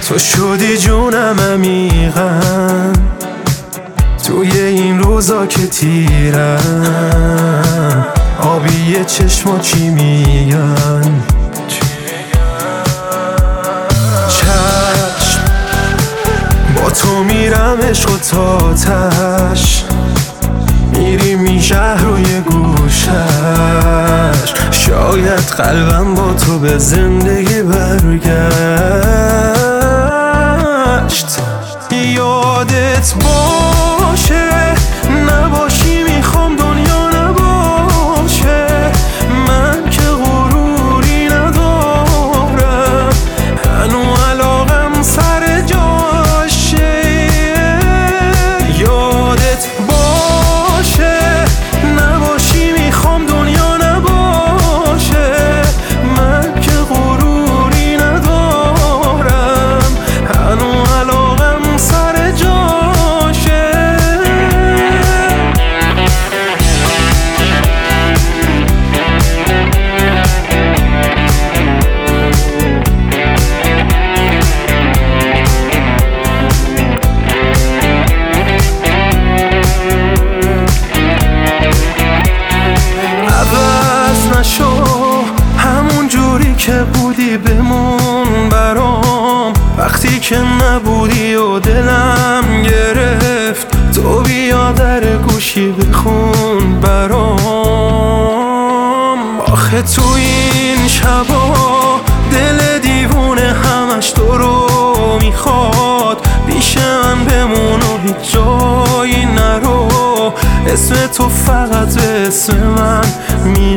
تو شدی جونم عمیقاً توی این روزا که تیرم آبی چشما چی میگن چشم با تو میرم عشق و تاتش میریم این شهر روی گوشش شاید قلبم با تو به زندگی برگشت یادت باشه نباشی میخوام دنیا نباشه من که غروری ندارم هنو علاقم سر جاشه یادت باشه نباشی میخوام دنیا نباشه من که غروری ندارم هنو علاقم سر جاشه عوض نشو همون جوری که بودی بمون برام وقتی که نبودی و دلم گرفت تو بیا در گوشی بخون برام آخه تو این شبا دل دیوونه همش تو رو میخواد پیش من بمون و هیچ جایی نرو اسم تو فقط به اسم من میاد